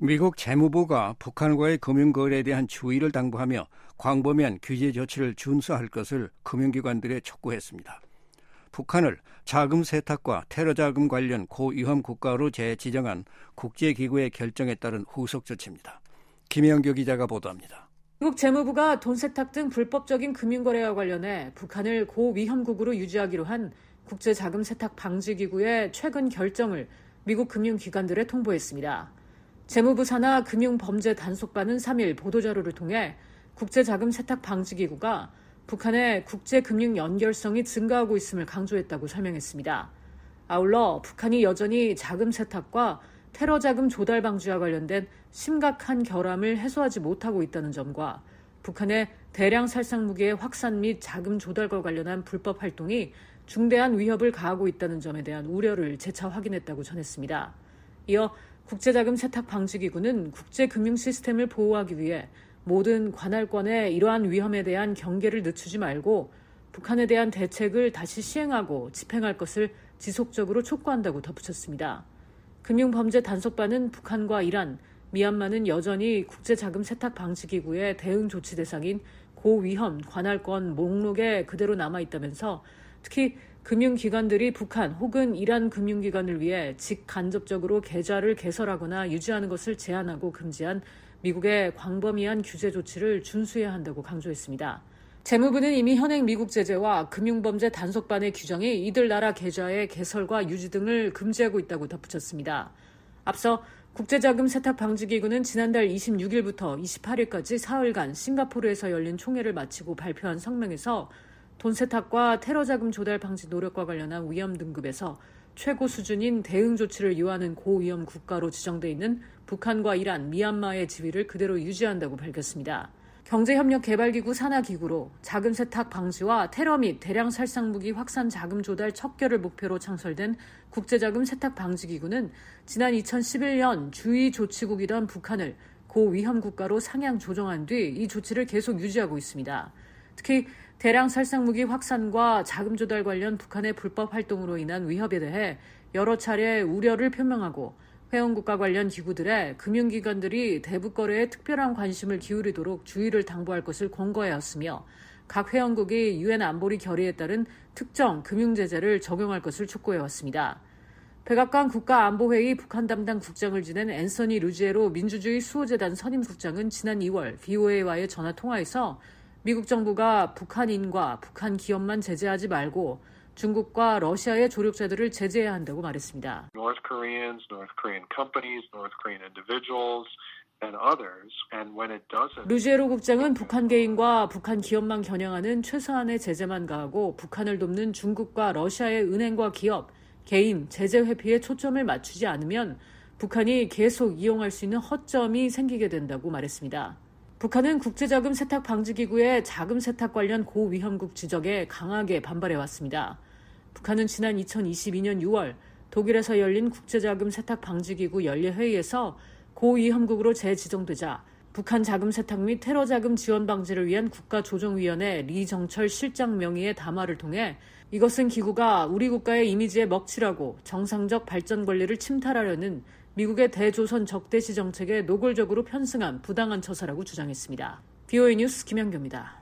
미국 재무부가 북한과의 금융거래에 대한 주의를 당부하며 광범위한 규제 조치를 준수할 것을 금융기관들에 촉구했습니다. 북한을 자금 세탁과 테러 자금 관련 고위험 국가로 재지정한 국제기구의 결정에 따른 후속 조치입니다. 김영규 기자가 보도합니다. 미국 재무부가 돈 세탁 등 불법적인 금융거래와 관련해 북한을 고위험국으로 유지하기로 한 국제자금세탁 방지기구의 최근 결정을 미국 금융기관들에 통보했습니다. 재무부 산하 금융범죄단속반은 3일 보도자료를 통해 국제자금세탁 방지기구가 북한의 국제금융 연결성이 증가하고 있음을 강조했다고 설명했습니다. 아울러 북한이 여전히 자금 세탁과 테러 자금 조달 방지와 관련된 심각한 결함을 해소하지 못하고 있다는 점과 북한의 대량 살상 무기의 확산 및 자금 조달과 관련한 불법 활동이 중대한 위협을 가하고 있다는 점에 대한 우려를 재차 확인했다고 전했습니다. 이어 국제자금세탁방지기구는 국제금융 시스템을 보호하기 위해 모든 관할권의 이러한 위험에 대한 경계를 늦추지 말고 북한에 대한 대책을 다시 시행하고 집행할 것을 지속적으로 촉구한다고 덧붙였습니다. 금융범죄단속반은 북한과 이란, 미얀마는 여전히 국제자금세탁방지기구의 대응 조치 대상인 고위험 관할권 목록에 그대로 남아있다면서 특히 금융기관들이 북한 혹은 이란 금융기관을 위해 직간접적으로 계좌를 개설하거나 유지하는 것을 제한하고 금지한 미국의 광범위한 규제 조치를 준수해야 한다고 강조했습니다. 재무부는 이미 현행 미국 제재와 금융범죄 단속반의 규정이 이들 나라 계좌의 개설과 유지 등을 금지하고 있다고 덧붙였습니다. 앞서 국제자금세탁방지기구는 지난달 26일부터 28일까지 사흘간 싱가포르에서 열린 총회를 마치고 발표한 성명에서 돈 세탁과 테러 자금 조달 방지 노력과 관련한 위험 등급에서 최고 수준인 대응 조치를 요하는 고위험 국가로 지정돼 있는 북한과 이란, 미얀마의 지위를 그대로 유지한다고 밝혔습니다. 경제협력개발기구 산하기구로 자금 세탁 방지와 테러 및 대량 살상무기 확산 자금 조달 척결을 목표로 창설된 국제자금 세탁 방지기구는 지난 2011년 주의 조치국이던 북한을 고위험 국가로 상향 조정한 뒤 이 조치를 계속 유지하고 있습니다. 특히 대량 살상무기 확산과 자금 조달 관련 북한의 불법 활동으로 인한 위협에 대해 여러 차례 우려를 표명하고 회원국가 관련 기구들의 금융기관들이 대북 거래에 특별한 관심을 기울이도록 주의를 당부할 것을 권고해왔으며 각 회원국이 유엔 안보리 결의에 따른 특정 금융제재를 적용할 것을 촉구해왔습니다. 백악관 국가안보회의 북한 담당 국장을 지낸 앤서니 루지에로 민주주의 수호재단 선임국장은 지난 2월 VOA와의 전화통화에서 미국 정부가 북한인과 북한 기업만 제재하지 말고 중국과 러시아의 조력자들을 제재해야 한다고 말했습니다. North Koreans, North Korean companies, North Korean individuals and others. And when it doesn't, 루지에로 국장은 북한 개인과 북한 기업만 겨냥하는 최소한의 제재만 가하고 북한을 돕는 중국과 러시아의 은행과 기업, 개인, 제재 회피에 초점을 맞추지 않으면 북한이 계속 이용할 수 있는 허점이 생기게 된다고 말했습니다. 북한은 국제자금 세탁 방지기구의 자금 세탁 관련 고위험국 지적에 강하게 반발해왔습니다. 북한은 지난 2022년 6월 독일에서 열린 국제자금 세탁 방지기구 연례회의에서 고위험국으로 재지정되자 북한 자금 세탁 및 테러 자금 지원 방지를 위한 국가조정위원회 리정철 실장 명의의 담화를 통해 이것은 기구가 우리 국가의 이미지에 먹칠하고 정상적 발전 권리를 침탈하려는 미국의 대조선 적대시 정책에 노골적으로 편승한 부당한 처사라고 주장했습니다. VOA 뉴스 김현규입니다.